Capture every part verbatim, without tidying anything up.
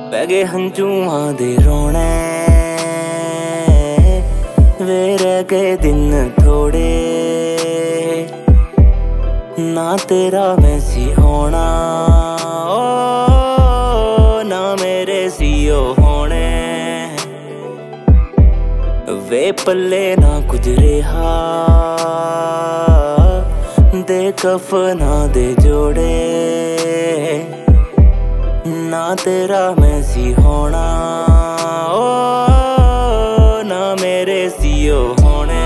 पै गए हंझुआं दे रोने वे रह गए दिन थोड़े ना तेरा मैं सी होना ओ ना मेरे सीओ होने वे पल्ले ना कुछ रहा दे कफना दे जोड़े ना तेरा मैं सी होना ओ ना मेरे सीओ होने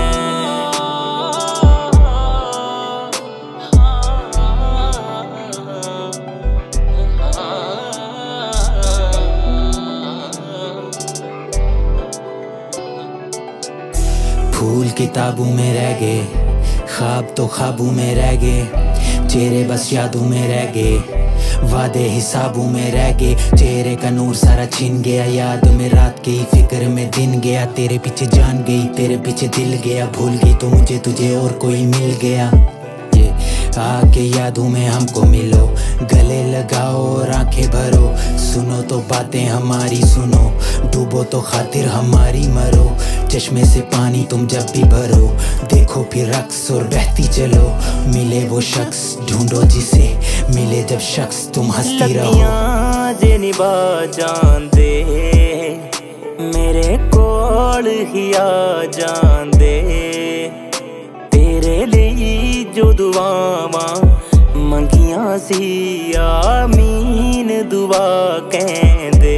फूल किताबों में रह गए, ख्वाब तो ख्वाबों में रह गए, चेहरे बस यादों में रह गए, वादे हिसाबों में रह गए। चेहरे का नूर सारा छिन गया, याद में रात गई, फिक्र में दिन गया। तेरे पीछे जान गई, तेरे पीछे दिल गया, भूल गई तो मुझे तुझे और कोई मिल गया। ये आके यादों में हमको मिलो, गले लगाओ और आंखें भरो, सुनो तो बातें हमारी सुनो, डूबो तो खातिर हमारी मरो। चश्मे से पानी तुम जब भी भरो, देखो फिर रक्स और बहती चलो। मिले वो शख्स ढूंढो जिसे, मिले जब शख्स तुम हंसती रहो। जे निभा जांदे मेरे कोल ही आ जांदे, तेरे लिए जो दुआवां मंगियां सी आमीन दुआ कहंदे,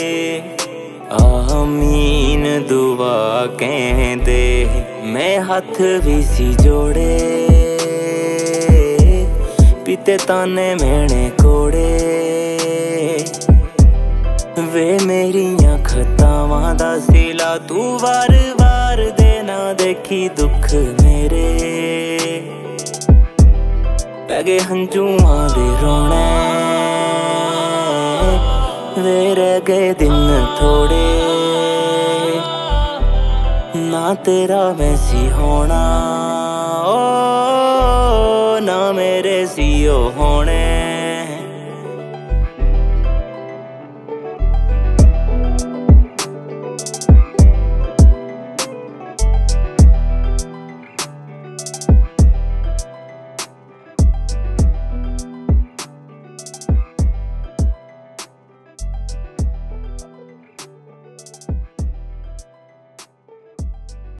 आमीन दुआ कहंदे। मैं हाथ भी सी जोड़े पीते ताने मैंने कोड़े, वे मेरियां खतावां दा सिला तू वार वार देना देखी दुख मेरे। पै गए हंझुआं दे रोने वे रह गए दिन थोड़े ना तेरा मैं सी होना ओ ना मेरे सीओ होने।